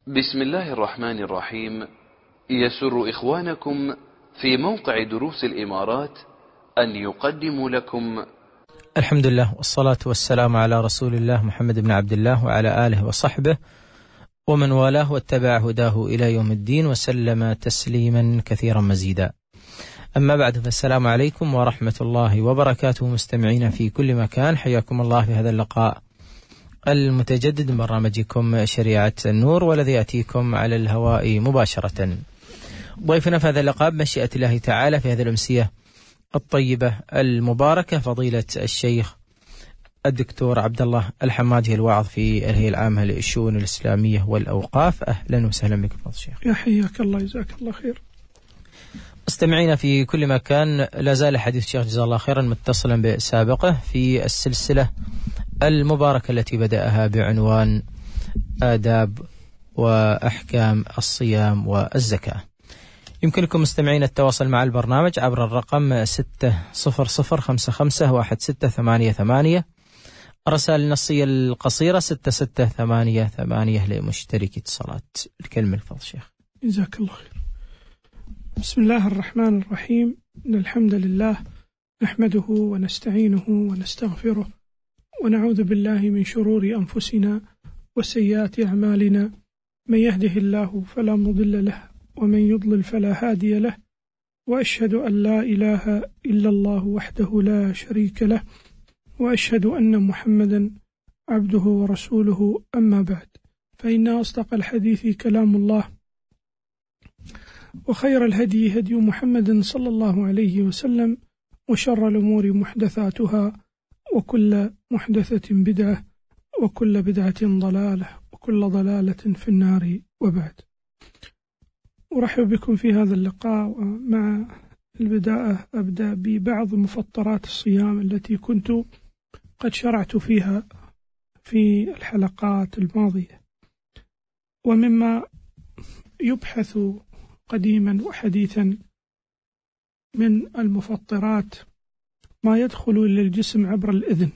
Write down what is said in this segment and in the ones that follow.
بسم الله الرحمن الرحيم. يسر إخوانكم في موقع دروس الإمارات أن يقدموا لكم الحمد لله والصلاة والسلام على رسول الله محمد بن عبد الله وعلى آله وصحبه ومن والاه واتبع هداه إلى يوم الدين وسلم تسليما كثيرا مزيدا. أما بعد، فالسلام عليكم ورحمة الله وبركاته مستمعين في كل مكان، حياكم الله في هذا اللقاء المتجدد من برنامجكم شريعة النور، والذي يأتيكم على الهواء مباشرة. ضيفنا في هذا اللقاء بمشيئة الله تعالى في هذه الأمسية الطيبة المباركة فضيلة الشيخ الدكتور عبد الله الحمادي، الواعظ في الهيئة العامة للشؤون الإسلامية والأوقاف. أهلا وسهلا بك فضيلة الشيخ. يا حياك الله، جزاك الله خير. مستمعينا في كل مكان، لا زال حديث الشيخ جزاه الله خيرا متصلا بسابقه في السلسلة المباركة التي بدأها بعنوان آداب وأحكام الصيام والزكاة. يمكنكم مستمعين التواصل مع البرنامج عبر الرقم 600551688، الرسائل النصية القصيرة 6688 لمشترك اتصالات. الكلمة لفضل الشيخ. جزاك الله خير. بسم الله الرحمن الرحيم. إن الحمد لله نحمده ونستعينه ونستغفره ونعوذ بالله من شرور أنفسنا وسيئات أعمالنا، من يهده الله فلا مضل له ومن يضلل فلا هادي له، وأشهد أن لا إله إلا الله وحده لا شريك له، وأشهد أن محمدا عبده ورسوله. أما بعد، فإن أصدق الحديث كلام الله، وخير الهدي هدي محمد صلى الله عليه وسلم، وشر الأمور محدثاتها، وكل محدثة بدعة، وكل بدعة ضلالة، وكل ضلالة في النار. وبعد، أرحب بكم في هذا اللقاء. مع البداية أبدأ ببعض مفطرات الصيام التي كنت قد شرعت فيها في الحلقات الماضية، ومما يبحث قديما وحديثا من المفطرات ما يدخل إلى الجسم عبر الإذن،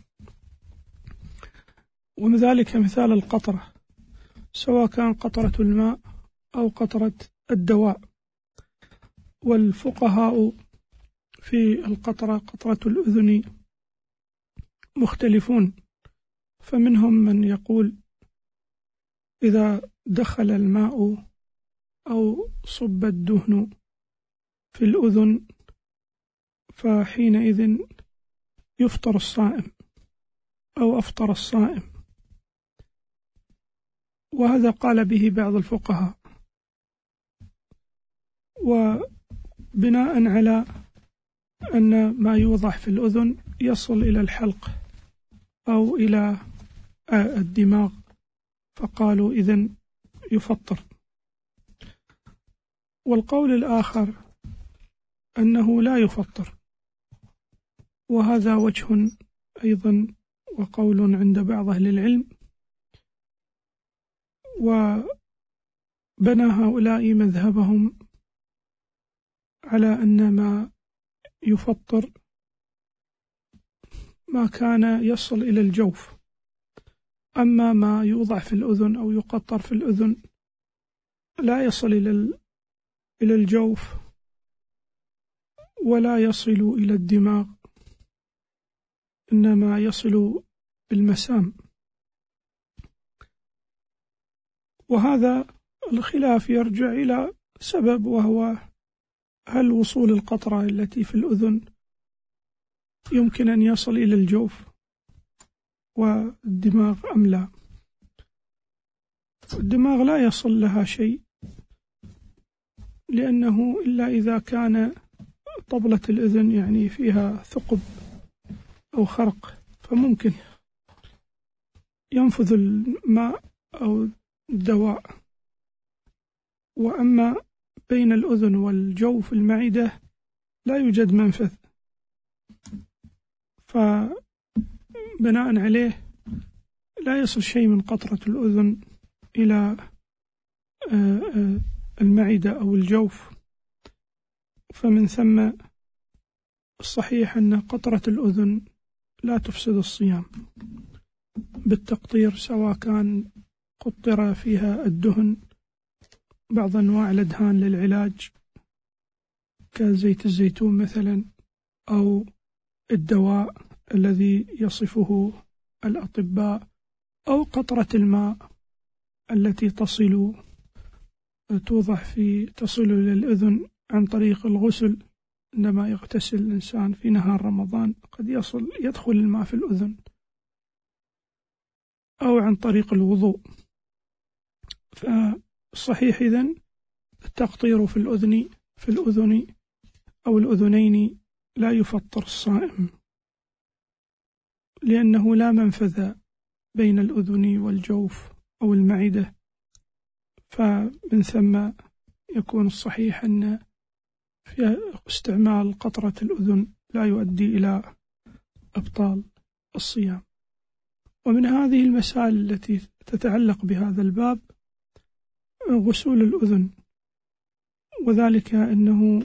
ومن ذلك مثال القطرة، سواء كان قطرة الماء أو قطرة الدواء. والفقهاء في القطرة، قطرة الأذن، مختلفون، فمنهم من يقول إذا دخل الماء أو صب الدهن في الأذن فحينئذ يفطر الصائم أو أفطر الصائم، وهذا قال به بعض الفقهاء. وبناء على أن ما يوضع في الأذن يصل إلى الحلق أو إلى الدماغ، فقالوا إذن يفطر. والقول الآخر أنه لا يفطر، وهذا وجه أيضا وقول عند بعض أهل العلم. وبنى هؤلاء مذهبهم على أن ما يفطر ما كان يصل إلى الجوف، أما ما يوضع في الأذن أو يقطر في الأذن لا يصل إلى الجوف ولا يصل إلى الدماغ، إنما يصل بالمسام. وهذا الخلاف يرجع إلى سبب، وهو هل وصول القطرة التي في الأذن يمكن أن يصل إلى الجوف والدماغ أم لا؟ الدماغ لا يصل لها شيء، لأنه إلا إذا كان طبلة الأذن يعني فيها ثقب أو خرق فممكن ينفذ الماء أو الدواء. وأما بين الأذن والجوف المعدة لا يوجد منفذ، فبناء عليه لا يصل شيء من قطرة الأذن إلى المعدة أو الجوف. فمن ثم الصحيح أن قطرة الأذن لا تفسد الصيام بالتقطير، سواء كان قطر فيها الدهن، بعض أنواع الأدهان للعلاج كزيت الزيتون مثلا، أو الدواء الذي يصفه الأطباء، أو قطرة الماء التي تصل إلى الأذن عن طريق الغسل. عندما يغتسل الإنسان في نهار رمضان قد يدخل الماء في الأذن، أو عن طريق الوضوء. فالصحيح إذن التقطير في الأذن أو الأذنين لا يفطر الصائم، لأنه لا منفذ بين الأذن والجوف أو المعدة، فمن ثم يكون الصحيح أن في استعمال قطرة الأذن لا يؤدي إلى إبطال الصيام. ومن هذه المسائل التي تتعلق بهذا الباب غسول الأذن، وذلك أنه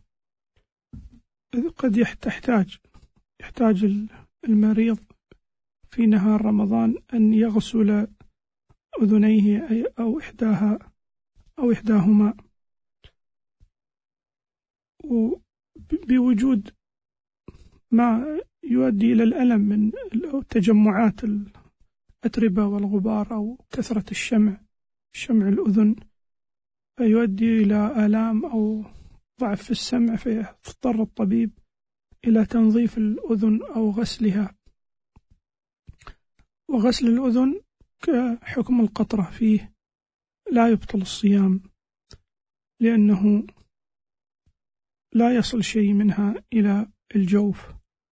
قد يحتاج المريض في نهار رمضان أن يغسل أذنيه أو إحداهما، بوجود ما يؤدي إلى الألم من تجمعات الأتربة والغبار أو كثرة شمع الأذن، فيؤدي إلى آلام أو ضعف في السمع، فيضطر الطبيب إلى تنظيف الأذن أو غسلها. وغسل الأذن كحكم القطرة فيه لا يبطل الصيام، لأنه لا يصل شيء منها إلى الجوف،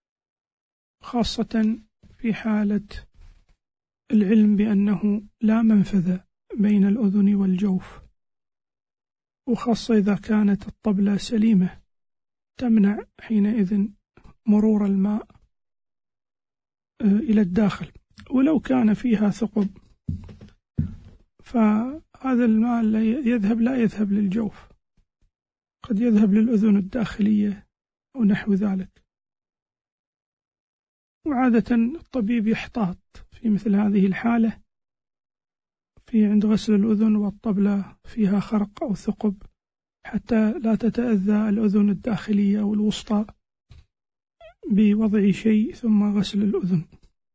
خاصة في حالة العلم بأنه لا منفذ بين الأذن والجوف، وخاصة إذا كانت الطبلة سليمة تمنع حينئذ مرور الماء إلى الداخل. ولو كان فيها ثقب فهذا الماء لا يذهب للجوف، قد يذهب للأذن الداخلية أو نحو ذلك. وعادة الطبيب يحتاط في مثل هذه الحالة عند غسل الأذن والطبلة فيها خرق أو ثقب، حتى لا تتأذى الأذن الداخلية أو الوسطى بوضع شيء ثم غسل الأذن.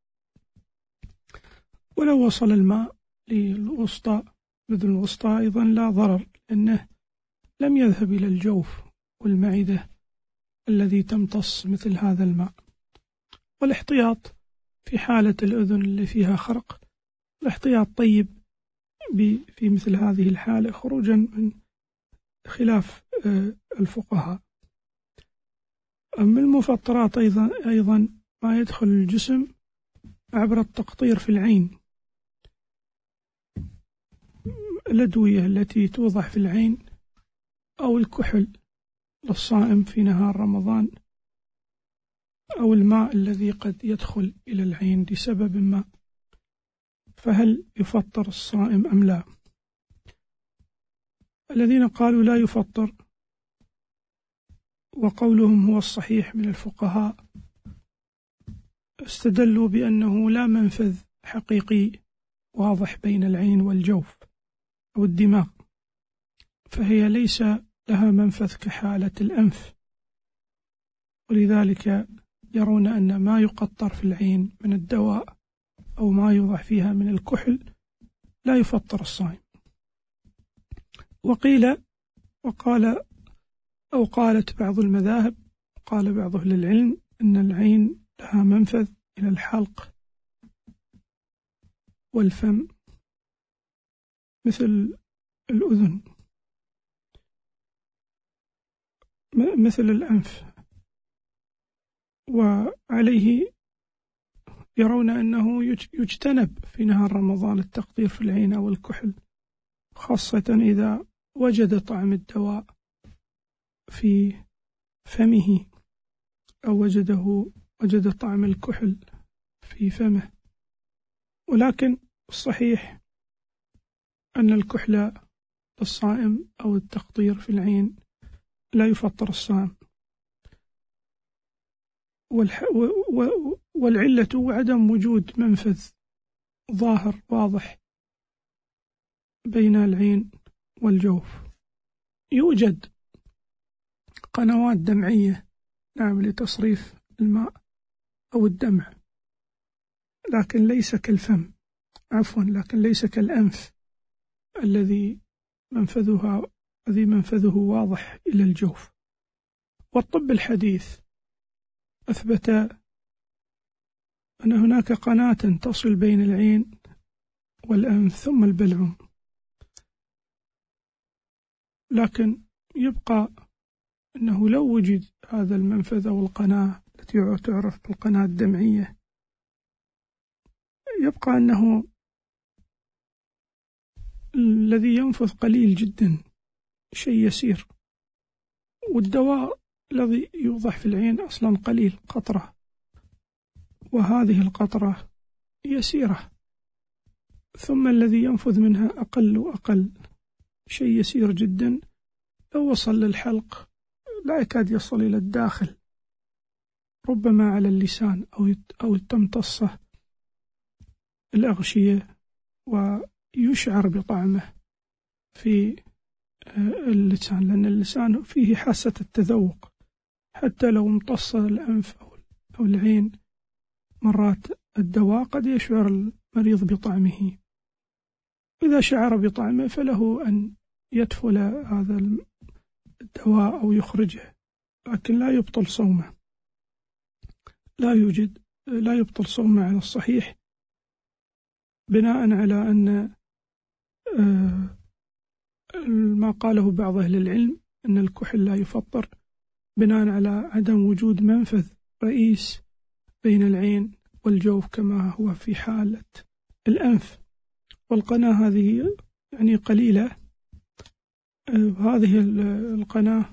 ولو وصل الماء للوسطى، الأذن الوسطى أيضا لا ضرر، لأنه لم يذهب إلى الجوف والمعدة الذي تمتص مثل هذا الماء. والاحتياط في حالة الأذن اللي فيها خرق، الاحتياط طيب في مثل هذه الحالة، خروجا من خلاف الفقهاء. أما المفطرات أيضا ما يدخل الجسم عبر التقطير في العين، الأدوية التي توضع في العين أو الكحل للصائم في نهار رمضان، أو الماء الذي قد يدخل إلى العين لسبب ما، فهل يفطر الصائم أم لا؟ الذين قالوا لا يفطر وقولهم هو الصحيح من الفقهاء استدلوا بأنه لا منفذ حقيقي واضح بين العين والجوف أو الدماغ، فهي ليس لها منفذ كحالة الأنف، ولذلك يرون أن ما يقطر في العين من الدواء أو ما يوضع فيها من الكحل لا يفطر الصائم. قالت بعض المذاهب، قال بعض أهل العلم أن العين لها منفذ إلى الحلق والفم مثل الأذن، مثل الأنف، وعليه يرون أنه يجتنب في نهار رمضان التقطير في العين أو الكحل، خاصة إذا وجد طعم الدواء في فمه أو وجد طعم الكحل في فمه. ولكن الصحيح أن الكحل للصائم أو التقطير في العين لا يفطر الصائم، والعلة عدم وجود منفذ ظاهر واضح بين العين والجوف. يوجد قنوات دمعية نعم لتصريف الماء أو الدمع، لكن ليس كالفم، لكن ليس كالأنف الذي منفذه واضح إلى الجوف. والطب الحديث أثبت أن هناك قناة تصل بين العين والأنف ثم البلعوم، لكن يبقى أنه لو وجد هذا المنفذ أو القناة التي تعرف بالقناة الدمعية، يبقى أنه الذي ينفذ قليل جدا، شيء يسير، والدواء الذي يوضع في العين أصلا قليل، قطرة، وهذه القطرة يسيرة، ثم الذي ينفذ منها أقل وأقل، شيء يسير جدا، لو وصل للحلق لا يكاد يصل إلى الداخل، ربما على اللسان أو تمتصه الأغشية ويشعر بطعمه في اللسان، لأن اللسان فيه حاسة التذوق، حتى لو امتص الأنف أو العين مرات الدواء قد يشعر المريض بطعمه. إذا شعر بطعمه فله أن يدفل هذا الدواء أو يخرجه، لكن لا يبطل صومه، لا يبطل صومه على الصحيح، بناء على أن ما قاله بعض أهل العلم أن الكحل لا يفطر، بناء على عدم وجود منفذ رئيس بين العين والجوف كما هو في حالة الأنف. والقناة هذه يعني قليلة، هذه القناة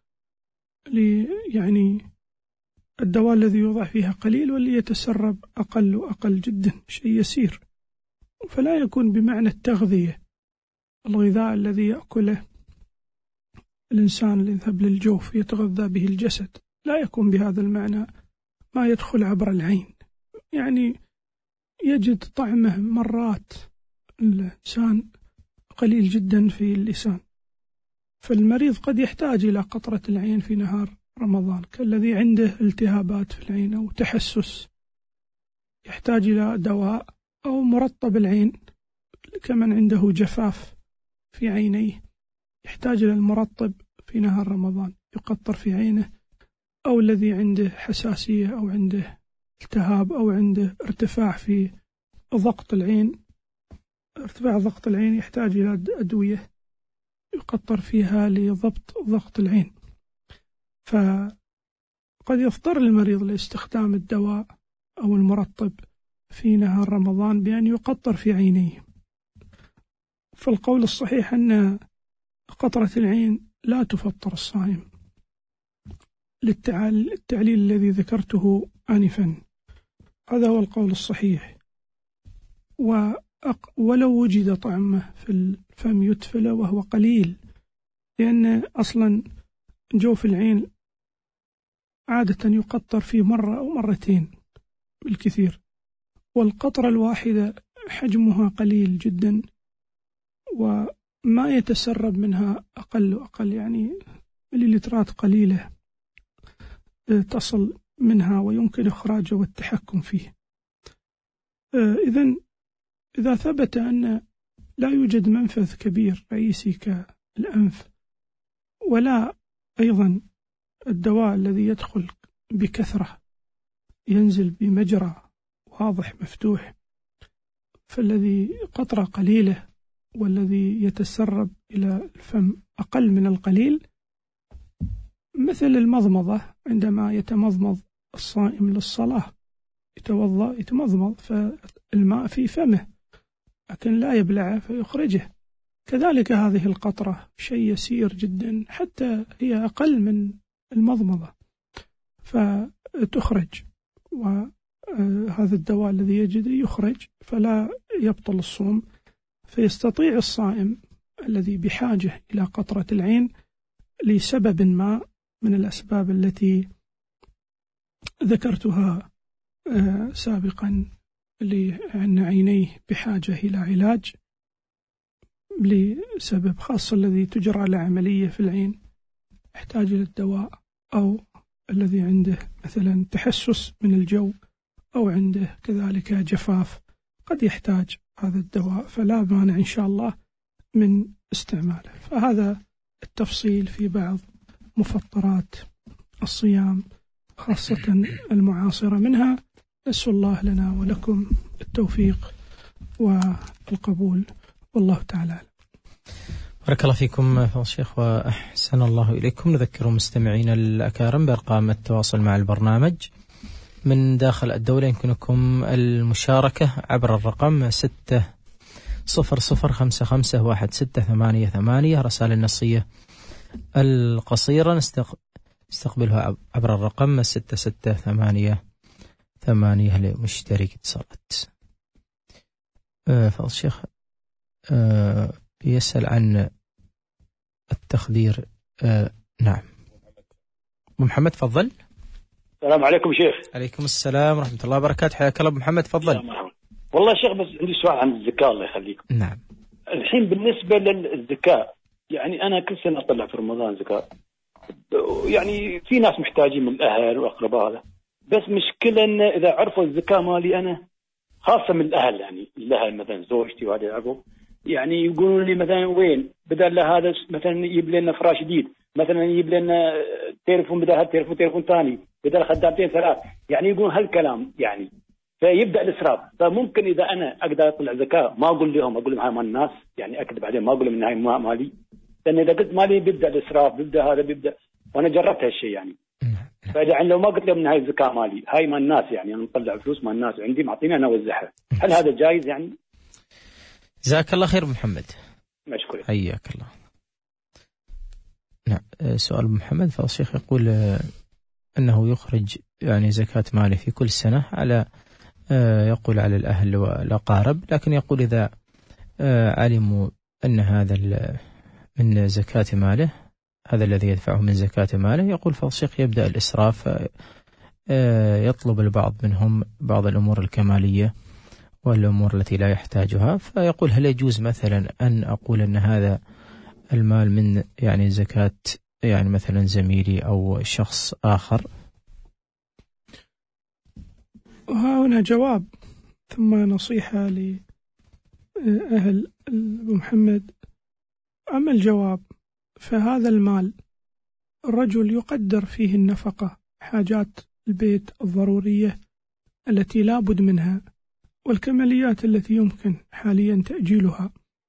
يعني الدواء الذي يوضع فيها قليل، واللي يتسرب أقل وأقل جدا، شيء يسير، فلا يكون بمعنى التغذية، الغذاء الذي يأكله الإنسان اللي يذهب للجوف يتغذى به الجسد، لا يكون بهذا المعنى ما يدخل عبر العين، يعني يجد طعمه مرات الإنسان قليل جدا في اللسان. فالمريض قد يحتاج إلى قطرة العين في نهار رمضان، كالذي عنده التهابات في العين أو تحسس يحتاج إلى دواء، أو مرطب العين كمن عنده جفاف في عينيه يحتاج إلى المرطب في نهار رمضان يقطر في عينه، أو الذي عنده حساسية أو عنده التهاب أو عنده ارتفاع في ضغط العين، ارتفاع ضغط العين يحتاج إلى أدوية يقطر فيها لضبط ضغط العين. فقد يضطر المريض لاستخدام الدواء أو المرطب في نهار رمضان بأن يقطر في عينيه. فالقول الصحيح أن قطرة العين لا تفطر الصائم للتعليل الذي ذكرته آنفا، هذا هو القول الصحيح. ولو وجد طعمه في الفم يدفل وهو قليل، لأن أصلا جوف العين عادة يقطر فيه مرة أو مرتين بالكثير، والقطرة الواحدة حجمها قليل جدا وما يتسرب منها أقل وأقل، يعني مليلترات قليلة تصل منها ويمكن إخراجه والتحكم فيه. إذا ثبت أن لا يوجد منفذ كبير رئيسي كالأنف، ولا أيضا الدواء الذي يدخل بكثرة ينزل بمجرى واضح مفتوح، فالذي قطرة قليلة والذي يتسرب إلى الفم أقل من القليل، مثل المضمضة عندما يتمضمض الصائم للصلاة يتوضأ يتمضمض فالماء في فمه لكن لا يبلعه فيخرجه، كذلك هذه القطرة شيء يسير جدا، حتى هي أقل من المضمضة فتخرج، وهذا الدواء الذي يجد يخرج فلا يبطل الصوم، فيستطيع الصائم الذي بحاجة إلى قطرة العين لسبب ما من الأسباب التي ذكرتها سابقا، لأن عينيه بحاجة إلى علاج، لسبب خاص الذي تجرى له عملية في العين يحتاج إلى الدواء، أو الذي عنده مثلا تحسس من الجو، أو عنده كذلك جفاف قد يحتاج هذا الدواء، فلا مانع إن شاء الله من استعماله. فهذا التفصيل في بعض مفطرات الصيام خاصة المعاصرة منها. نسأل الله لنا ولكم التوفيق والقبول، والله تعالى. بارك الله فيكم فضل الشيخ وأحسن الله إليكم. نذكر مستمعين الأكارم بأرقام التواصل مع البرنامج من داخل الدولة. يمكنكم المشاركة عبر الرقم 6005516888. رسائل النصية القصيرة نستقبلها عبر الرقم 6688 لمشترك اتصالات. فضل الشيخ يسأل عن التخدير. نعم محمد تفضل. السلام عليكم شيخ. عليكم السلام ورحمة الله وبركاته. حياك الله محمد تفضل. والله شيخ بس عندي سؤال عن الزكاة الله يخليكم. نعم. الحين بالنسبة للزكاة يعني أنا كل سنة أطلع في رمضان زكاة، يعني في ناس محتاجين من الأهل والأقرباء هذا، بس مشكلة إن إذا عرفوا الزكاة مالي أنا خاصة من الأهل، يعني الأهل مثلا زوجتي وهذا يعرفوا، يعني يقولون لي مثلا وين بدل هذا مثلا يجيب لنا فراش جديد، مثلا يجيب لنا تليفون بدل هذا تليفون ثاني، بدل خدامتين ثلاث، يعني يقولون هالكلام يعني، فيبدأ الإسراف. فممكن إذا أنا أقدر أطلع زكاة ما أقول لهم هاي مال الناس، يعني أكذب بعدين ما أقول لهم إن هاي مالي، لأن إذا قلت مالي بيبدأ الإسراف، بيبدأ وأنا جربت هالشيء يعني. فإذا لو ما قلت لهم إن هاي الزكاة مالي، هاي مال الناس، يعني أنا مطلع فلوس مال الناس عندي معطيني أنا أوزعها، هل هذا جائز يعني؟ جزاك الله خير محمد. مشكور. حياك الله. نعم سؤال محمد فضل الشيخ يقول أنه يخرج يعني زكاة ماله في كل سنة على يقول على الأهل والأقارب، لكن يقول إذا علموا أن هذا من زكاة ماله، هذا الذي يدفعه من زكاة ماله، يقول فضل الشيخ يبدأ الإسراف، يطلب البعض منهم بعض الأمور الكمالية والأمور التي لا يحتاجها. فيقول هل يجوز مثلا أن أقول أن هذا المال من يعني زكاة يعني مثلا زميلي أو شخص آخر؟ وهنا جواب ثم نصيحة لأهل أبو محمد. أما الجواب فهذا المال الرجل يقدر فيه النفقة، حاجات البيت الضرورية التي لا بد منها، والكماليات التي يمكن حاليا تأجيلها،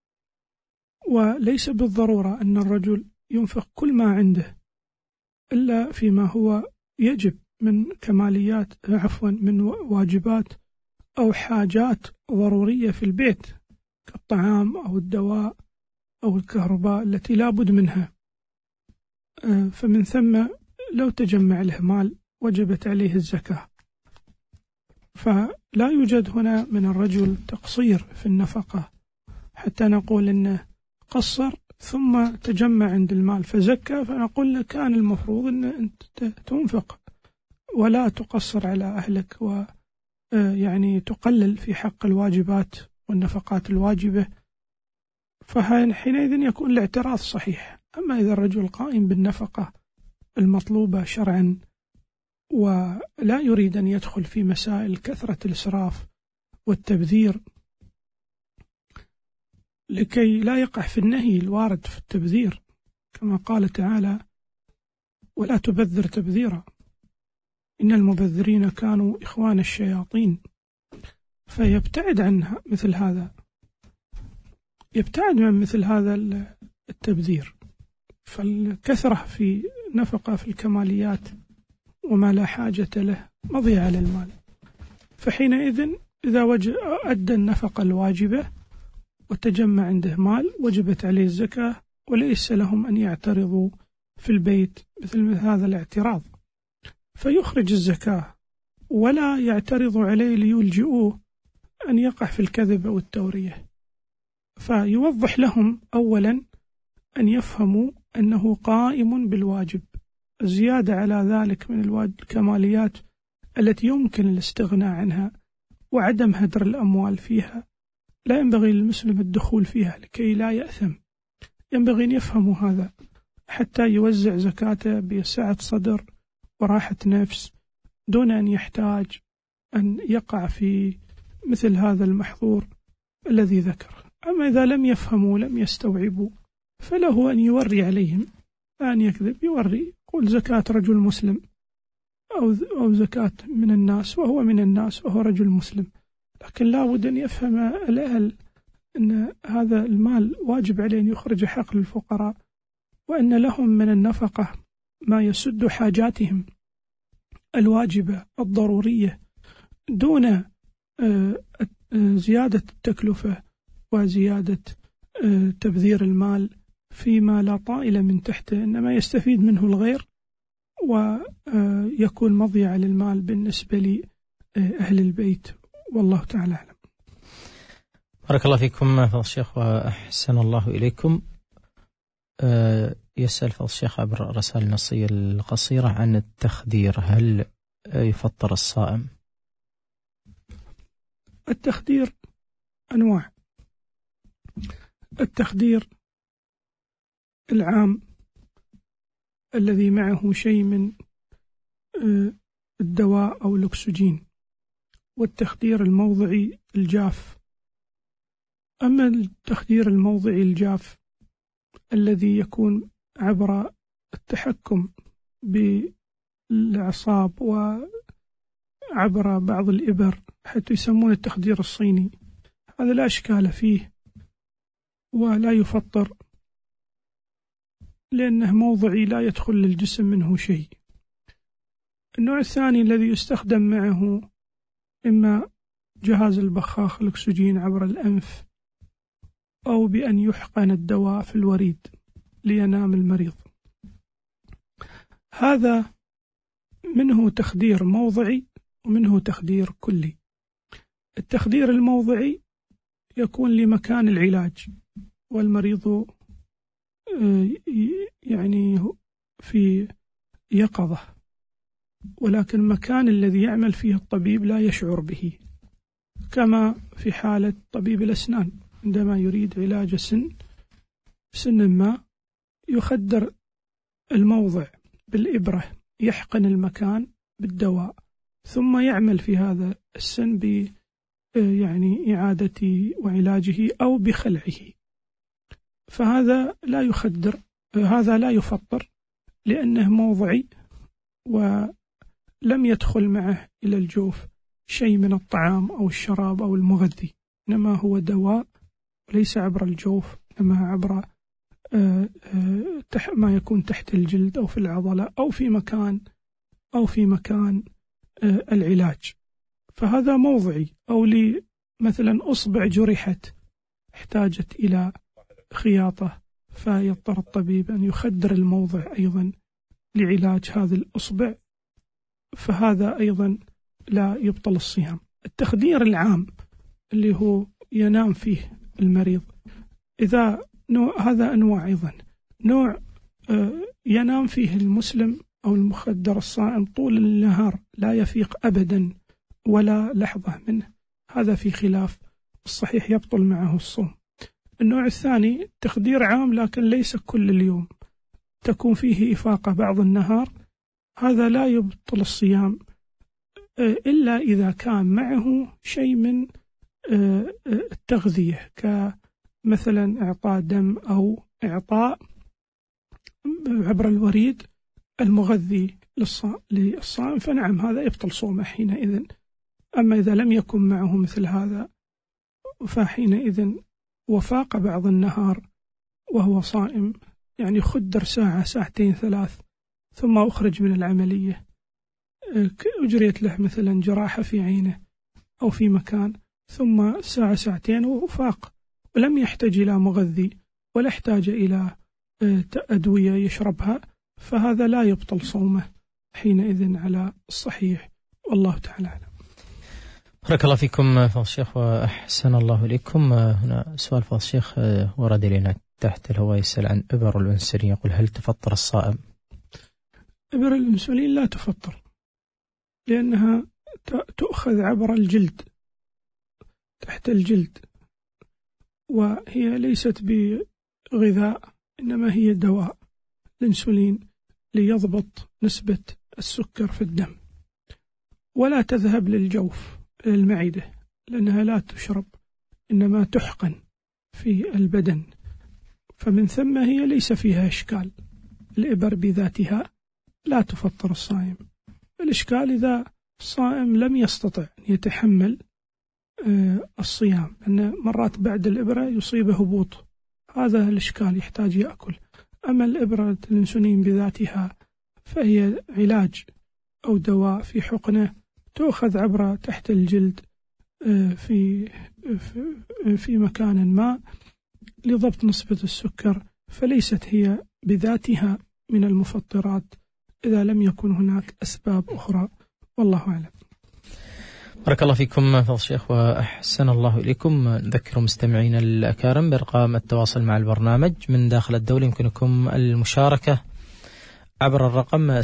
وليس بالضرورة أن الرجل ينفق كل ما عنده إلا فيما هو يجب من كماليات من واجبات أو حاجات ضرورية في البيت كالطعام أو الدواء أو الكهرباء التي لا بد منها. فمن ثم لو تجمع له مال وجبت عليه الزكاة. فلا يوجد هنا من الرجل تقصير في النفقة حتى نقول إنه قصر ثم تجمع عند المال فزكى، فنقول له كان المفروض أن أنت تنفق ولا تقصر على أهلك، ويعني تقلل في حق الواجبات والنفقات الواجبة، فحينئذ يكون الاعتراض صحيح. أما إذا الرجل قائم بالنفقة المطلوبة شرعا ولا يريد أن يدخل في مسائل كثرة الإسراف والتبذير لكي لا يقع في النهي الوارد في التبذير، كما قال تعالى ولا تبذر تبذيرا إن المبذرين كانوا إخوان الشياطين، فيبتعد عن مثل هذا، يبتعد من مثل هذا التبذير. فالكثرة في نفقة في الكماليات وما لا حاجة له مضيعة للمال، فحينئذ إذا أدى النفقة الواجبة وتجمع عنده مال وجبت عليه الزكاة، وليس لهم أن يعترضوا في البيت مثل هذا الاعتراض، فيخرج الزكاة ولا يعترضوا عليه ليلجئوه أن يقع في الكذب أو التورية. فيوضح لهم أولا أن يفهموا أنه قائم بالواجب، الزيادة على ذلك من الكماليات التي يمكن الاستغناء عنها وعدم هدر الأموال فيها لا ينبغي للمسلم الدخول فيها لكي لا يأثم. ينبغي أن يفهموا هذا حتى يوزع زكاته بسعة صدر وراحة نفس دون أن يحتاج أن يقع في مثل هذا المحظور الذي ذكر. أما إذا لم يفهموا لم يستوعبوا فله أن يوري عليهم، أن يكذب يوري، يقول زكاة رجل مسلم أو زكاة من الناس وهو من الناس وهو رجل مسلم. لكن لا بد أن يفهم الأهل أن هذا المال واجب عليه أن يخرج حق للفقراء، وأن لهم من النفقة ما يسد حاجاتهم الواجبة الضرورية دون زيادة التكلفة وزيادة تبذير المال فيما لا طائل من تحته، إنما يستفيد منه الغير ويكون مضيعة للمال بالنسبة لأهل البيت. والله تعالى أعلم. بارك الله فيكم فضل الشيخ وأحسن الله إليكم. يسأل فضل الشيخ عبر الرسائل النصية القصيرة عن التخدير، هل يفطر الصائم؟ التخدير أنواع. التخدير العام الذي معه شيء من الدواء أو الأكسجين، والتخدير الموضعي الجاف. أما التخدير الموضعي الجاف الذي يكون عبر التحكم بالأعصاب وعبر بعض الإبر حتى يسمون التخدير الصيني، هذا لا إشكال فيه ولا يفطر لأنه موضعي لا يدخل للجسم منه شيء. النوع الثاني الذي يستخدم معه إما جهاز البخاخ الأكسجين عبر الأنف أو بأن يحقن الدواء في الوريد لينام المريض، هذا منه تخدير موضعي ومنه تخدير كلي. التخدير الموضعي يكون لمكان العلاج والمريض يعني في يقظة، ولكن المكان الذي يعمل فيه الطبيب لا يشعر به، كما في حالة طبيب الأسنان عندما يريد علاج سن ما يخدر الموضع بالإبرة، يحقن المكان بالدواء ثم يعمل في هذا السن يعني إعادة وعلاجه أو بخلعه، فهذا لا يخدر، هذا لا يفطر لأنه موضعي ولم يدخل معه إلى الجوف شيء من الطعام أو الشراب أو المغذي، إنما هو دواء وليس عبر الجوف، إنما عبر ما يكون تحت الجلد أو في العضلة أو في مكان العلاج، فهذا موضعي. أو مثلا أصبع جرحت احتاجت إلى خياطة فيضطر الطبيب أن يخدر الموضع أيضا لعلاج هذا الأصبع، فهذا أيضا لا يبطل الصيام. التخدير العام اللي هو ينام فيه المريض، إذا هذا أنواع أيضا. نوع ينام فيه المسلم أو المخدر الصائم طول النهار لا يفيق أبدا ولا لحظة منه، هذا في خلاف الصحيح يبطل معه الصوم. النوع الثاني تخدير عام لكن ليس كل اليوم، تكون فيه إفاقة بعض النهار، هذا لا يبطل الصيام إلا إذا كان معه شيء من التغذية كمثلا إعطاء دم أو إعطاء عبر الوريد المغذي للصائم، فنعم هذا يبطل صومه حينئذ. أما إذا لم يكن معه مثل هذا فحينئذ وفاق بعض النهار وهو صائم، يعني خدر ساعة ساعتين ثلاث ثم أخرج من العملية، أجريت له مثلا جراحة في عينه أو في مكان، ثم ساعة ساعتين وفاق ولم يحتاج إلى مغذي ولا احتاج إلى أدوية يشربها، فهذا لا يبطل صومه حينئذ على الصحيح. والله تعالى أعلم. بارك الله فيكم فضل الشيخ وأحسن الله إليكم. هنا سؤال فضل الشيخ ورد إلينا تحت الهواء، يسأل عن إبر الأنسولين، يقول هل تفطر الصائم؟ إبر الأنسولين لا تفطر لأنها تؤخذ عبر الجلد تحت الجلد، وهي ليست بغذاء، إنما هي دواء، الأنسولين، ليضبط نسبة السكر في الدم، ولا تذهب للجوف للمعدة لأنها لا تشرب، إنما تحقن في البدن، فمن ثم هي ليس فيها إشكال. الإبر بذاتها لا تفطر الصائم. الإشكال إذا الصائم لم يستطع أن يتحمل الصيام، أن مرات بعد الإبرة يصيبه هبوط، هذا الإشكال يحتاج يأكل. أما الإبرة الأنسولين بذاتها فهي علاج أو دواء في حقنة تؤخذ عبر تحت الجلد في مكان ما لضبط نسبة السكر، فليست هي بذاتها من المفطرات إذا لم يكن هناك أسباب أخرى، والله أعلم. بارك الله فيكم فضل الشيخ وأحسن الله إليكم. نذكر مستمعين الأكارم بأرقام التواصل مع البرنامج من داخل الدولة. يمكنكم المشاركة عبر الرقم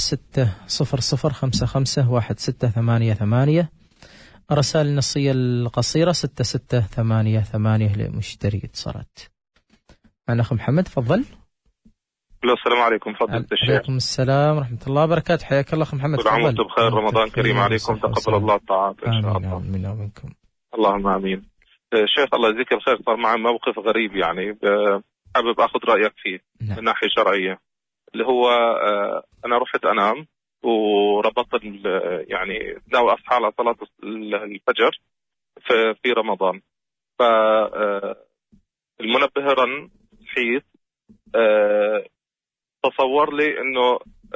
600551688. الرسائل النصية القصيرة 6688 لمشتري اتصالات. معنا أخ محمد، تفضل. السلام عليكم فضيلة الشيخ. عليكم السلام ورحمة الله وبركاته. حياك الله أخ محمد. كل عام وأنتم بخير، رمضان كريم عليكم، تقبل الله الطاعات إن شاء الله. آمين ومنكم. اللهم آمين. شيخ الله يجزيك الخير، صار معي موقف غريب يعني حابب أخذ رأيك فيه من ناحية شرعية، اللي هو أنا رحت أنام وربطت يعني ناوي أصحى على صلاة الفجر في رمضان، فالمنبه رن، صحيت، تصور لي انه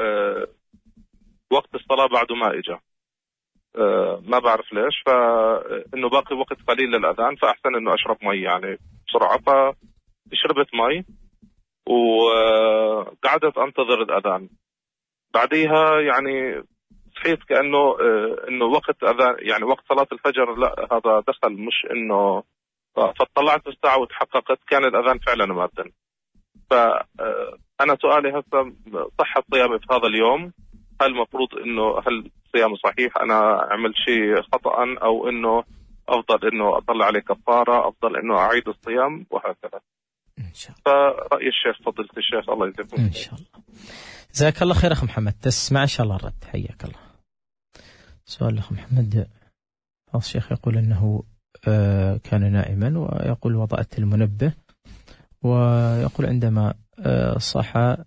وقت الصلاة بعده ما اجا، ما بعرف ليش، فانه باقي وقت قليل للاذان، فاحسن انه اشرب مي يعني بسرعة، فشربت مي وقعدت انتظر الاذان. بعديها يعني صحيت كانه انه وقت اذان يعني وقت صلاة الفجر، لا هذا دخل، مش انه، فطلعت الساعة وتحققت كان الاذان فعلا مؤذن. فأنا سؤالي هسه، صحة صيامي في هذا اليوم، هل المفروض إنه هل صيامي صحيح، أنا عملت شيء خطأ، أو إنه أفضل إنه أطلع عليه كفارة، أفضل إنه أعيد الصيام، وهكذا إن شاء الله. فرأي الشيخ فضيلة الشيخ الله يجزيكم إن شاء الله. جزاك الله خير أخ محمد، تسمع إن شاء الله الرد. حياك الله. سؤال أخ محمد، الشيخ يقول أنه كان نائما، ويقول وضعت المنبه، ويقول عندما صحى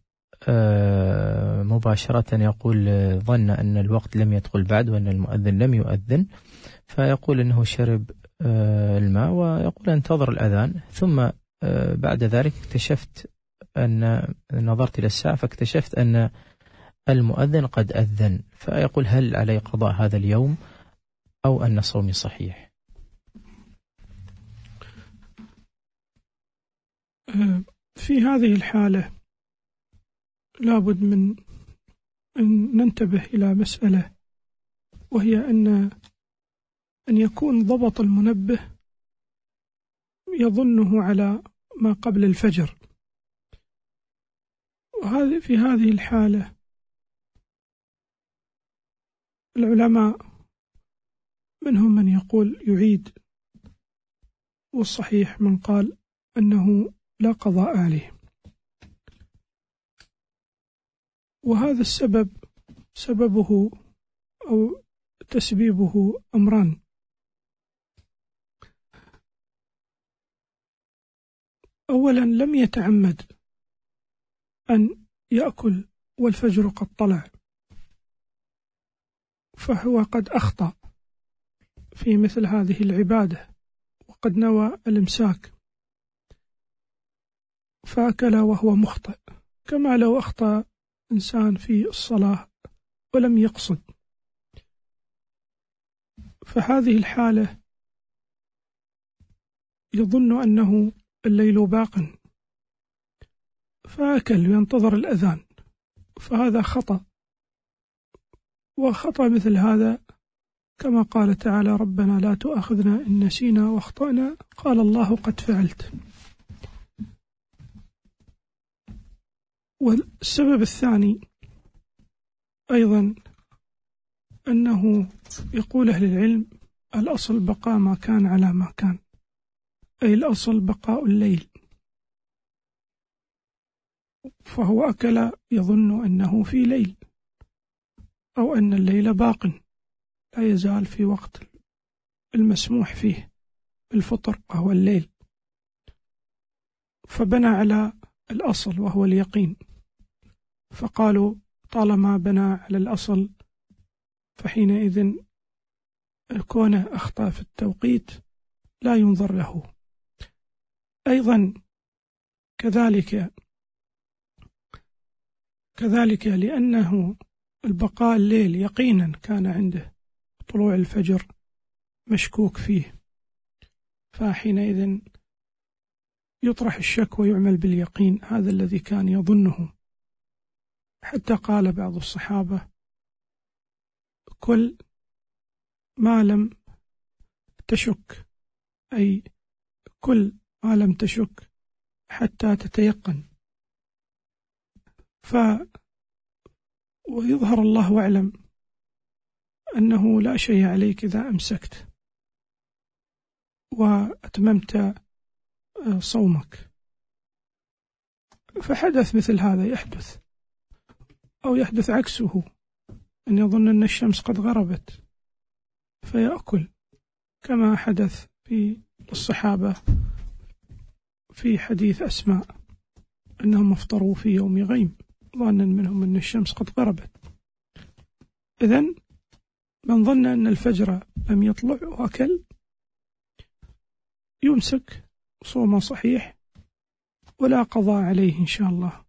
مباشرة يقول ظن أن الوقت لم يدخل بعد وأن المؤذن لم يؤذن، فيقول أنه شرب الماء ويقول انتظر الأذان، ثم بعد ذلك اكتشفت أن نظرت إلى الساعة فاكتشفت أن المؤذن قد أذن، فيقول هل علي قضاء هذا اليوم أو أن صومي صحيح؟ في هذه الحالة لابد من أن ننتبه إلى مسألة، وهي أن يكون ضبط المنبه يظنه على ما قبل الفجر، في هذه الحالة العلماء منهم من يقول يعيد، والصحيح من قال أنه لا قضاء عليه. وهذا سببه أو تسبيبه أمران: أولا لم يتعمد أن يأكل والفجر قد طلع، فهو قد أخطأ في مثل هذه العبادة وقد نوى الإمساك فأكل وهو مخطئ، كما لو أخطأ إنسان في الصلاة ولم يقصد. فهذه الحالة يظن أنه الليل باق فأكل وينتظر الأذان، فهذا خطأ، وخطأ مثل هذا كما قال تعالى ربنا لا تؤاخذنا إن نسينا واخطأنا، قال الله قد فعلت. والسبب الثاني أيضا أنه يقول أهل العلم الأصل بقاء ما كان على ما كان، أي الأصل بقاء الليل، فهو أكل يظن أنه في ليل، أو أن الليل باق لا يزال في وقت المسموح فيه الفطر وهو الليل، فبنى على الأصل وهو اليقين، فقالوا طالما بنى على الأصل فحينئذ كونه أخطأ في التوقيت لا ينظر له. أيضا كذلك لأنه البقاء الليل يقينا كان عنده طلوع الفجر مشكوك فيه، فحينئذ يطرح الشك ويعمل باليقين، هذا الذي كان يظنه. حتى قال بعض الصحابة: كل ما لم تشك، أي كل ما لم تشك حتى تتيقن. ويظهر الله أعلم أنه لا شيء عليك إذا أمسكت وأتممت صومك. فحدث مثل هذا يحدث، أو يحدث عكسه، أن يظن أن الشمس قد غربت فيأكل، كما حدث في الصحابة في حديث أسماء أنهم افطروا في يوم غيم ظنا منهم أن الشمس قد غربت. إذن من ظن أن الفجر لم يطلع وأكل يمسك صوم صحيح ولا قضاء عليه إن شاء الله،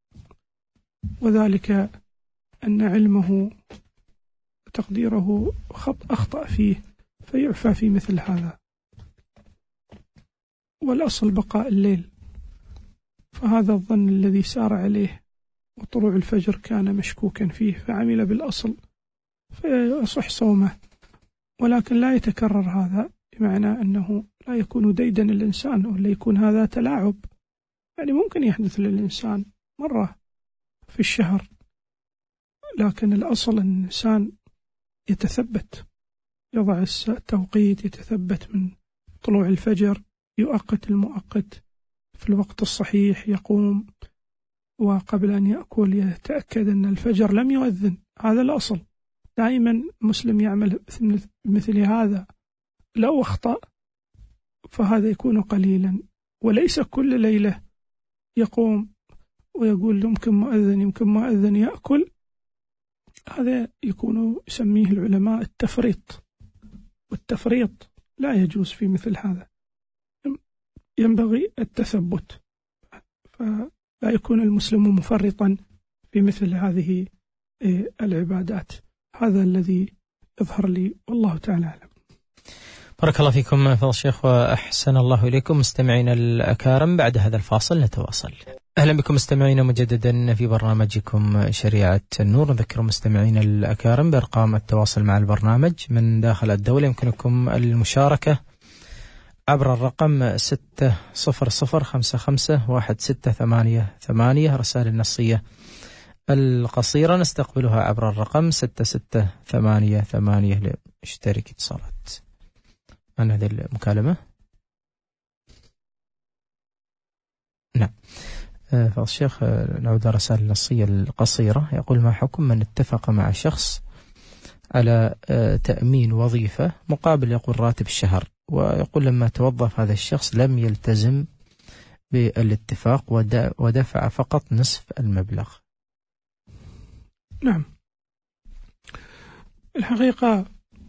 وذلك أن علمه تقديره أخطأ فيه فيعفى في مثل هذا. والأصل بقاء الليل، فهذا الظن الذي سار عليه وطلوع الفجر كان مشكوكا فيه فعمل بالأصل فيصح صومه، ولكن لا يتكرر هذا، بمعنى أنه لا يكون ديدا الإنسان ولا يكون هذا تلاعب. يعني ممكن يحدث للإنسان مرة في الشهر، لكن الأصل أن الإنسان يتثبت، يضع التوقيت، يتثبت من طلوع الفجر، يؤقت المؤقت في الوقت الصحيح، يقوم وقبل أن يأكل يتأكد أن الفجر لم يؤذن. هذا الأصل. دائما مسلم يعمل مثل هذا، لو أخطأ فهذا يكون قليلا، وليس كل ليلة يقوم ويقول يمكن مؤذن يأكل. هذا يكون يسميه العلماء التفريط، والتفريط لا يجوز في مثل هذا، ينبغي التثبت، فلا يكون المسلم مفرطا في مثل هذه العبادات. هذا الذي يظهر لي، والله تعالى أعلم. بارك الله فيكم فضل الشيخ وأحسن الله إليكم. مستمعينا الأكارم، بعد هذا الفاصل نتواصل. أهلا بكم مستمعينا مجددا في برنامجكم شريعة النور. نذكر مستمعينا الأكارم بأرقام التواصل مع البرنامج من داخل الدولة. يمكنكم المشاركة عبر الرقم 600551688. رسائل النصية القصيرة نستقبلها عبر الرقم 6688 لاشتراك اتصالات. عن هذه المكالمة. نعم فضل الشيخ، نعود رسائل النصية القصيرة. يقول: ما حكم من اتفق مع شخص على تأمين وظيفة مقابل يقول راتب الشهر، ويقول لما توظف هذا الشخص لم يلتزم بالاتفاق ودفع فقط نصف المبلغ؟ نعم، الحقيقة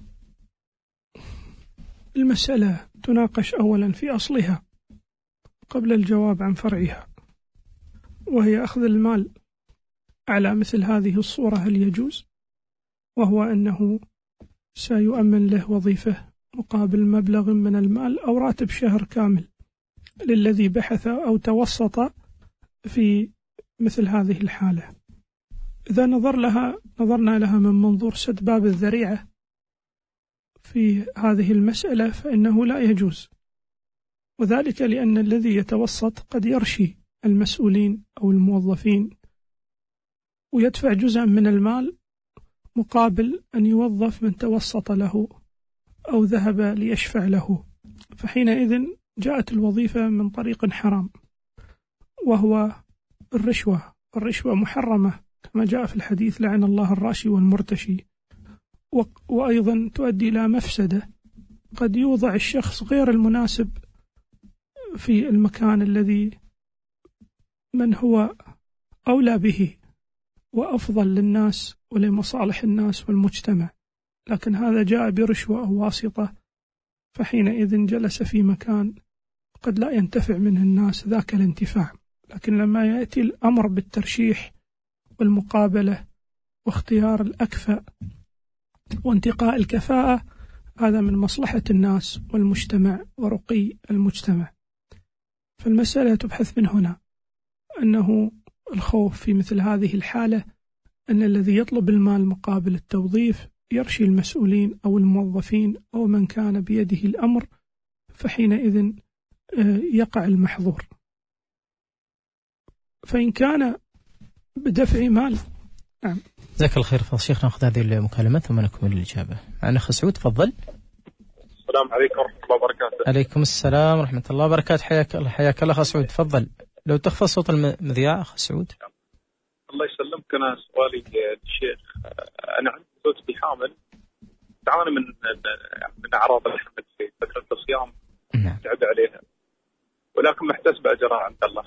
المسألة تناقش أولا في أصلها قبل الجواب عن فرعها، وهي أخذ المال على مثل هذه الصورة هل يجوز؟ وهو أنه سيؤمن له وظيفة مقابل مبلغ من المال أو راتب شهر كامل للذي بحث أو توسط في مثل هذه الحالة. إذا نظرنا لها من منظور سد باب الذريعة في هذه المسألة فإنه لا يجوز، وذلك لأن الذي يتوسط قد يرشي المسؤولين أو الموظفين ويدفع جزءا من المال مقابل أن يوظف من توسط له أو ذهب ليشفع له، فحينئذ جاءت الوظيفة من طريق حرام، وهو الرشوة محرمة كما جاء في الحديث: لعن الله الراشي والمرتشي. وأيضا تؤدي إلى مفسدة، قد يوضع الشخص غير المناسب في المكان الذي من هو أولى به وأفضل للناس ولمصالح الناس والمجتمع، لكن هذا جاء برشوة أو واسطة، فحينئذ جلس في مكان قد لا ينتفع منه الناس ذاك الانتفاع. لكن لما يأتي الأمر بالترشيح والمقابلة واختيار الأكفأ وانتقاء الكفاءة، هذا من مصلحة الناس والمجتمع ورقي المجتمع. فالمسألة تبحث من هنا أنه الخوف في مثل هذه الحالة أن الذي يطلب المال مقابل التوظيف يرشي المسؤولين أو الموظفين أو من كان بيده الأمر، فحينئذ يقع المحظور. فإن كان بدفع مال. نعم. جزاك الله خير فضل الشيخ. نأخذ هذه المكالمة ثم نكمل الإجابة. معنا أخ سعود، تفضل. السلام عليكم ورحمة الله وبركاته. عليكم السلام ورحمة الله وبركاته. حياك الله أخ سعود، تفضل. لو تخفض صوت المذياع أخ سعود. الله يسلمك. أنا سؤالي للشيخ، أنا عندي زوجتي حامل، تعاني من أعراض الحمل في فترة الصيام. نعم. تعب عليها، ولكن محتسبة أجرها عند الله.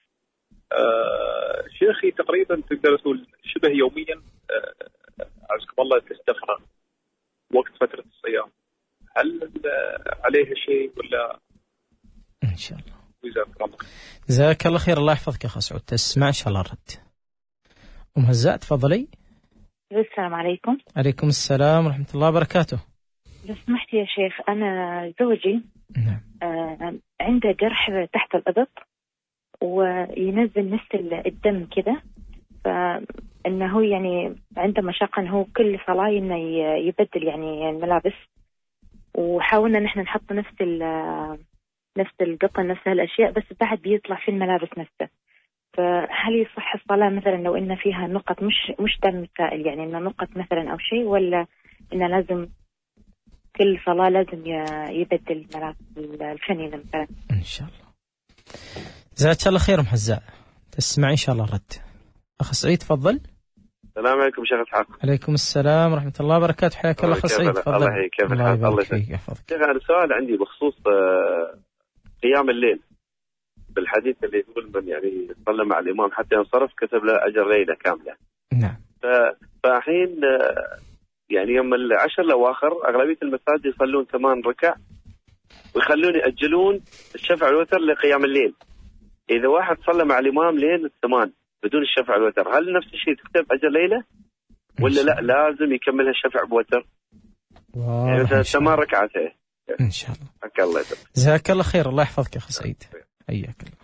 شيخي تقريبا تقدر تقول شبه يوميا عزكم الله تستفرغ وقت فترة الصيام، هل عليها شيء ولا؟ إن شاء الله. جزاك الله خير. الله يحفظك يا أخ سعود. تسمع إن شاء الله الرد. أم هزاء، تفضلي. السلام عليكم. عليكم السلام ورحمة الله وبركاته. لو سمحت يا شيخ، أنا زوجي نعم. عنده جرح تحت الإبط وينزل نفس الدم كده، فإنه يعني عنده مشقة إنه كل صلاة إنه يبدل يعني الملابس، وحاولنا نحن نحط نفس القطن نفس هالأشياء، بس بعد بيطلع في الملابس نفسه. فهل يصح الصلاة مثلا لو إن فيها نقط مش دم سائل، يعني إنه نقط مثلا أو شيء، ولا إنه لازم كل صلاة لازم يبدل ملابس الفنينة مثلا؟ إن شاء الله. جزاك الله خير محزاء. تسمع إن شاء الله الرد. أخ سعيد، تفضل. السلام عليكم شيخ إسحاق. عليكم السلام ورحمة الله وبركاته. حياك الله أخ سعيد، تفضل. الله يحييك. كيف الحال؟ الله يحفظك. شيخ أنا سؤال عندي بخصوص قيام الليل، بالحديث اللي يقول من يعني صلى مع الإمام حتى ينصرف كتب له أجر ليلة كاملة. نعم. فحين يعني يوم 10 الأواخر أغلبية المساجد يصلون 8 ركع ويخلون يأجلون الشفع والوتر لقيام الليل. إذا واحد صلى مع الإمام لين 8 بدون الشفع والوتر، هل نفس الشيء تكتب أجر ليلة ولا لا لازم يكملها الشفع بوتر؟ يعني مثلا 8 ركعات. إن شاء الله. حك الله يسلمك. جزاك الله خير. الله يحفظك يا أخي سعيد. حياك الله.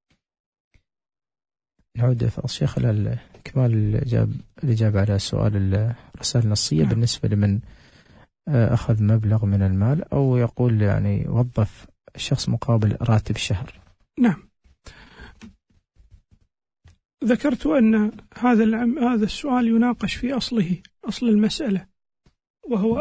نعود فضل الشيخ إلى إكمال الإجابة على سؤال الرسائل النصية بالنسبة لمن أخذ مبلغ من المال أو يقول يعني وظف الشخص مقابل راتب شهر. نعم. ذكرت أن هذا السؤال يناقش في أصل المسألة، وهو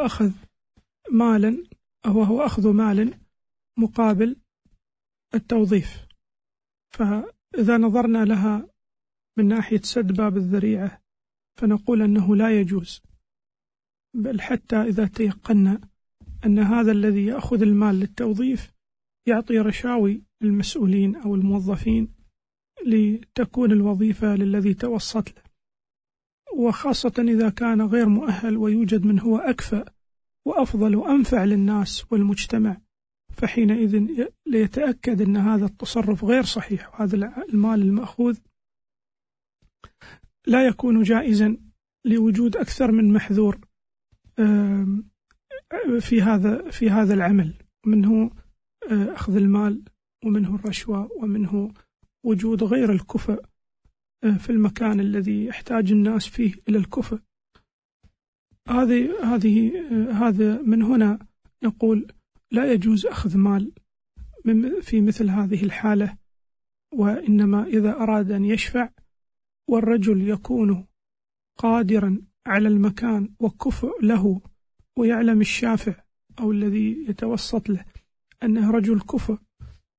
أخذ مال مقابل التوظيف. فإذا نظرنا لها من ناحية سد باب الذريعة فنقول أنه لا يجوز، بل حتى إذا تيقنا أن هذا الذي يأخذ المال للتوظيف يعطي رشاوي للمسؤولين أو الموظفين لتكون الوظيفة للذي توسط له، وخاصة إذا كان غير مؤهل ويوجد من هو أكفأ وأفضل وأنفع للناس والمجتمع، فحينئذ ليتأكد أن هذا التصرف غير صحيح، وهذا المال المأخوذ لا يكون جائزا لوجود أكثر من محذور في هذا العمل، منه أخذ المال ومنه الرشوة ومنه وجود غير الكفء في المكان الذي يحتاج الناس فيه إلى الكفء. هذا من هنا نقول لا يجوز أخذ مال في مثل هذه الحالة، وإنما إذا أراد أن يشفع والرجل يكون قادرا على المكان وكفء له ويعلم الشافع أو الذي يتوسط له أنه رجل كفء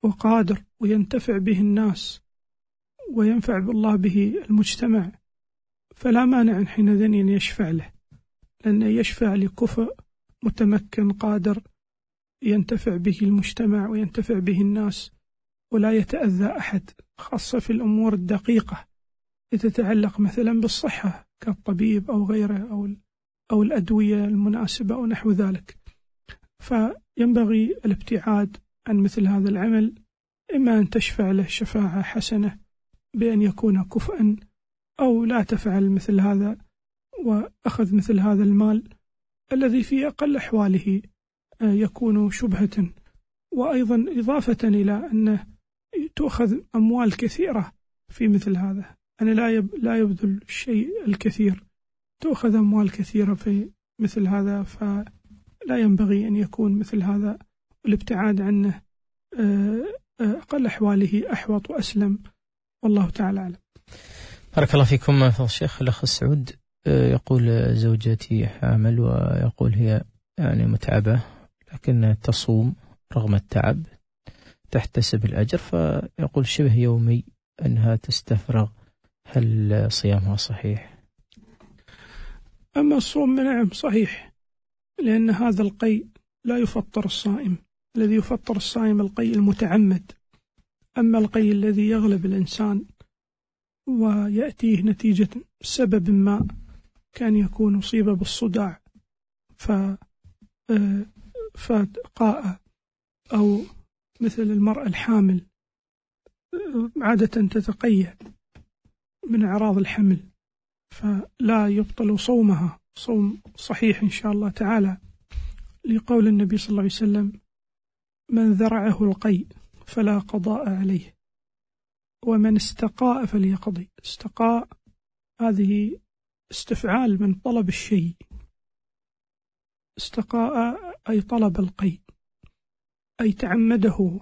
وقادر وينتفع به الناس وينفع بالله به المجتمع، فلا مانع حينئذ أن يشفع له، لأنه يشفع لكفء متمكن قادر ينتفع به المجتمع وينتفع به الناس ولا يتأذى أحد، خاصة في الأمور الدقيقة تتعلق مثلا بالصحة كالطبيب أو غيره أو الأدوية المناسبة أو نحو ذلك. فينبغي الابتعاد عن مثل هذا العمل، إما أن تشفع له شفاعة حسنة بأن يكون كفءا، أو لا تفعل مثل هذا وأخذ مثل هذا المال الذي في أقل أحواله يكون شبهة. وأيضا إضافة إلى أنه تأخذ أموال كثيرة في مثل هذا، أنا لا يبذل الشيء الكثير، تأخذ أموال كثيرة في مثل هذا، فلا ينبغي أن يكون مثل هذا، والابتعاد عنه أقل أحواله أحوط وأسلم، والله تعالى أعلم. بارك الله فيكم فضل الشيخ. الأخ سعود يقول زوجتي حامل، ويقول هي يعني متعبة لكن تصوم رغم التعب، تحتسب الأجر، فيقول شبه يومي أنها تستفرغ، هل صيامها صحيح؟ أما الصوم نعم صحيح، لأن هذا القيء لا يفطر الصائم، الذي يفطر الصائم القيء المتعمد. أما القيء الذي يغلب الإنسان ويأتيه نتيجة سبب ما، كان يكون أصيب بالصداع فقاء، أو مثل المرأة الحامل عادة تتقيأ من أعراض الحمل، فلا يبطل صومها، صوم صحيح إن شاء الله تعالى، لقول النبي صلى الله عليه وسلم: من ذرعه القيء فلا قضاء عليه، ومن استقاء فليقضي. استقاء هذه استفعال من طلب الشيء، استقاء أي طلب القيء، أي تعمده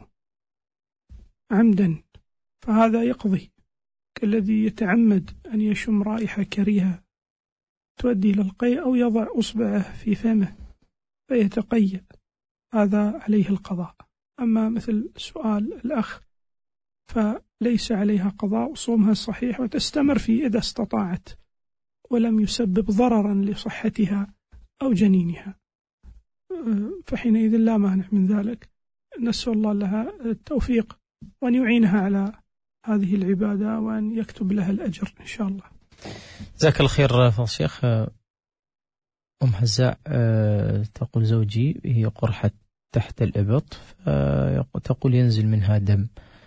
عمدا، فهذا يقضي، كالذي يتعمد أن يشم رائحة كريهة تؤدي إلى القيء، أو يضع أصبعه في فمه فيتقيأ، هذا عليه القضاء. أما مثل سؤال الأخ فليس عليها قضاء، صومها صحيح وتستمر فيه إذا استطاعت ولم يسبب ضررا لصحتها أو جنينها، فحينئذ لا مانع من ذلك. نسأل الله لها التوفيق وأن يعينها على هذه العبادة وأن يكتب لها الأجر إن شاء الله. جزاك الله خير فضل الشيخ. أم هزاع تقول زوجي هي قرحة تحت الإبط، تقول ينزل منها دم،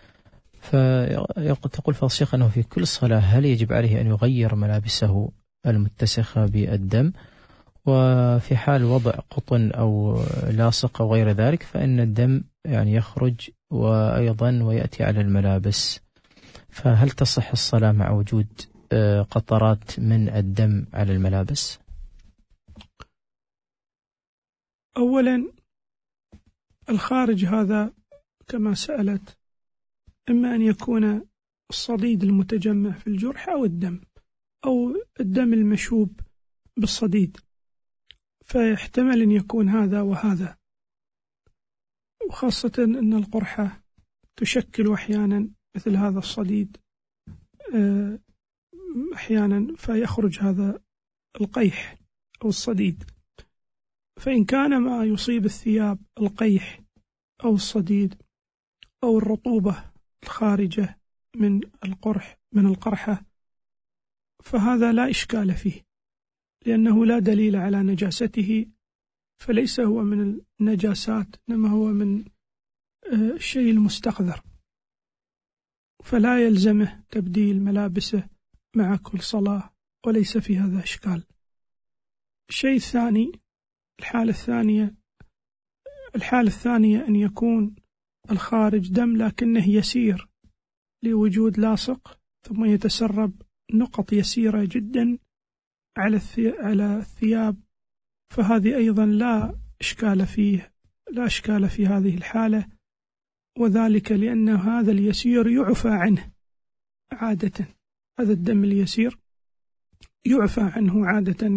فتقول فضل الشيخ أنه في كل صلاة هل يجب عليه أن يغير ملابسه المتسخة بالدم، وفي حال وضع قطن أو لاصق أو غير ذلك فإن الدم يعني يخرج وأيضا ويأتي على الملابس، فهل تصح الصلاة مع وجود قطرات من الدم على الملابس؟ أولا الخارج هذا كما سألت، إما أن يكون الصديد المتجمع في الجرح أو الدم، أو الدم المشوب بالصديد، فيحتمل أن يكون هذا وهذا، وخاصة أن القرحة تشكل أحيانا مثل هذا الصديد أحيانا، فيخرج هذا القيح أو الصديد. فإن كان ما يصيب الثياب القيح أو الصديد أو الرطوبة الخارجة من القرحة، فهذا لا إشكال فيه، لأنه لا دليل على نجاسته، فليس هو من النجاسات، إنما هو من الشيء المستقذر، فلا يلزمه تبديل ملابسه مع كل صلاة، وليس في هذا إشكال. الشيء الثاني، الحالة الثانية أن يكون الخارج دم لكنه يسير لوجود لاصق، ثم يتسرب نقط يسيرة جدا على الثياب، فهذه أيضا لا إشكال في هذه الحالة، وذلك لأن هذا اليسير يعفى عنه عادة، هذا الدم اليسير يعفى عنه عادة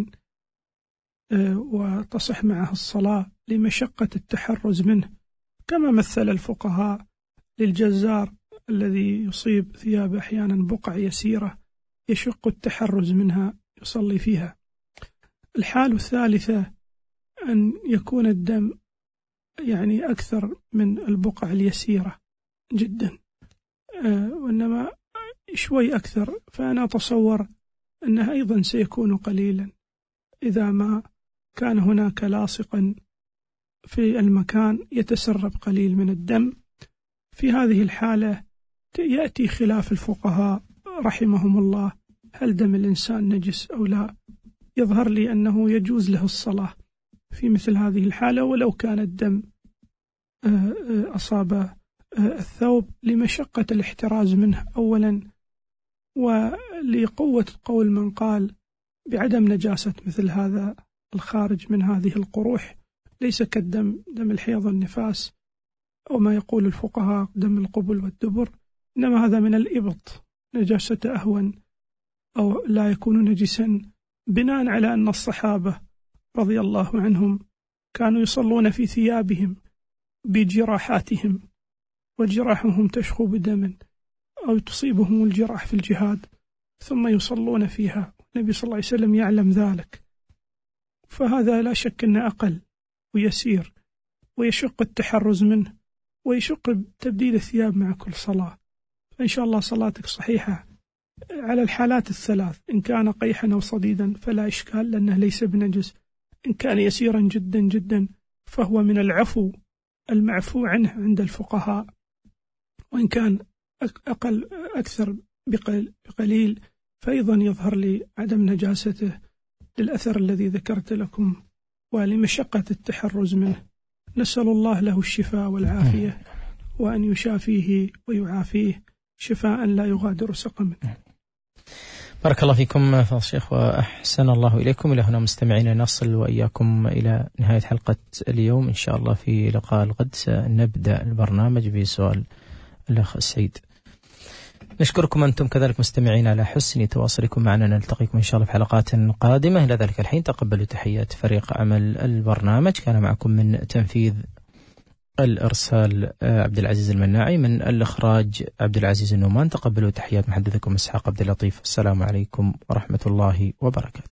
وتصح معه الصلاة لمشقة التحرز منه، كما مثل الفقهاء للجزار الذي يصيب ثياب أحيانا بقع يسيرة يشق التحرز منها يصلي فيها. الحالة الثالثة أن يكون الدم يعني أكثر من البقع اليسيرة جدا، وإنما شوي أكثر، فأنا أتصور أنه أيضا سيكون قليلا إذا ما كان هناك لاصقا في المكان يتسرب قليل من الدم. في هذه الحالة يأتي خلاف الفقهاء رحمهم الله، هل دم الإنسان نجس أو لا؟ يظهر لي أنه يجوز له الصلاة في مثل هذه الحالة ولو كان الدم أصاب الثوب لمشقة الاحتراز منه أولا، ولقوة قول من قال بعدم نجاسة مثل هذا الخارج من هذه القروح، ليس كالدم دم الحيض والنفاس أو ما يقول الفقهاء دم القبل والدبر، إنما هذا من الإبط نجاسة أهون أو لا يكون نجسا، بناء على أن الصحابة رضي الله عنهم كانوا يصلون في ثيابهم بجراحاتهم، وجراحهم تشخو بدم أو تصيبهم الجراح في الجهاد ثم يصلون فيها، النبي صلى الله عليه وسلم يعلم ذلك، فهذا لا شك أنه أقل ويسير ويشق التحرز منه ويشق تبديل الثياب مع كل صلاة. فإن شاء الله صلاتك صحيحة على الحالات الثلاث، إن كان قيحا أو صديدا فلا إشكال لأنه ليس بنجس، إن كان يسيرا جدا جدا فهو من العفو المعفو عنه عند الفقهاء، وإن كان أقل أكثر بقليل فأيضا يظهر لي عدم نجاسته للأثر الذي ذكرت لكم ولمشقة التحرز منه. نسأل الله له الشفاء والعافية وأن يشافيه ويعافيه شفاء لا يغادر سقما. بارك الله فيكم فضل الشيخ وأحسن الله إليكم. إلى هنا مستمعين نصل وإياكم إلى نهاية حلقة اليوم، إن شاء الله في لقاء الغد سنبدأ البرنامج بسؤال الأخ سعيد. نشكركم أنتم كذلك مستمعين على حسن تواصلكم معنا، نلتقيكم إن شاء الله في حلقات قادمة. إلى ذلك الحين تقبلوا تحيات فريق عمل البرنامج، كان معكم من تنفيذ الإرسال عبد العزيز المناعي، من الإخراج عبد العزيز النومان. تقبلوا تحيات محدثكم إسحاق عبد اللطيف. السلام عليكم ورحمة الله وبركاته.